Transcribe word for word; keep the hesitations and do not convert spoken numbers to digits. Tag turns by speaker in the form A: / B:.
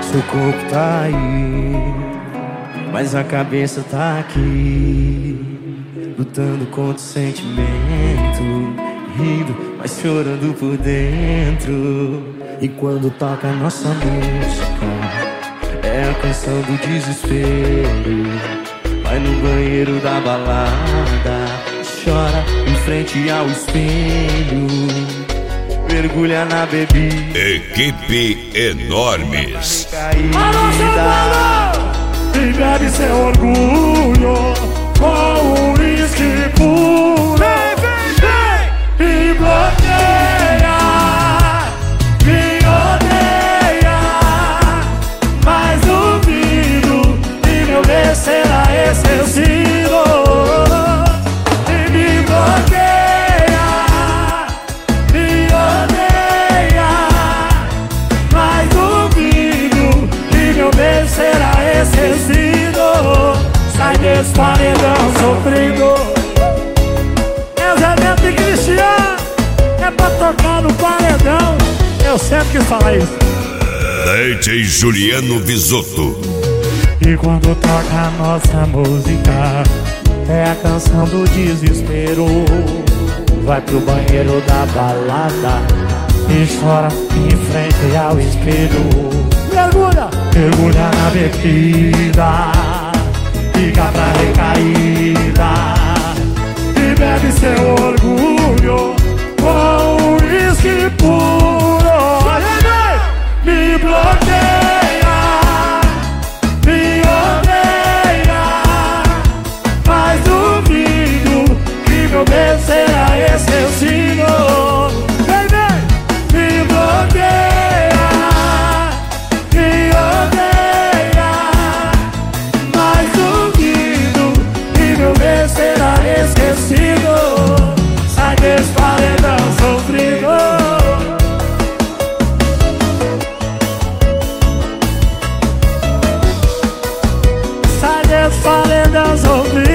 A: Seu corpo tá aí, mas a cabeça tá aqui, lutando contra o sentimento, rindo, mas chorando por dentro. E quando toca a nossa música, é a canção do desespero. Vai no banheiro da balada, chora em frente ao espelho, mergulha na bebida.
B: Equipe Enormes.
A: E bebe seu orgulho com o uísque puro. E bloqueia, me odeia, mas duvido que meu bem será esquecido. E me bloqueia, me odeia, mas duvido que meu bem será esquecido. Sai desse paredão sofrido. É o Zé Neto e Cristiano, é pra tocar no paredão. Eu sempre quis falar isso.
B: D J Juliano Visotto.
A: E quando toca a nossa música, é a canção do desespero. Vai pro banheiro da balada e chora em frente ao espelho. Mergulha, mergulha na bebida, fica pra recaída. E bebe seu orgulho com o uísque puro. Me bloqueia, me odeia, mas duvido que meu bem será esquecido. Vem, vem! Me bloqueia, me odeia, mas duvido que meu bem será esquecido. Sai desse paredão sofrido. Sai desse paredão sofrido.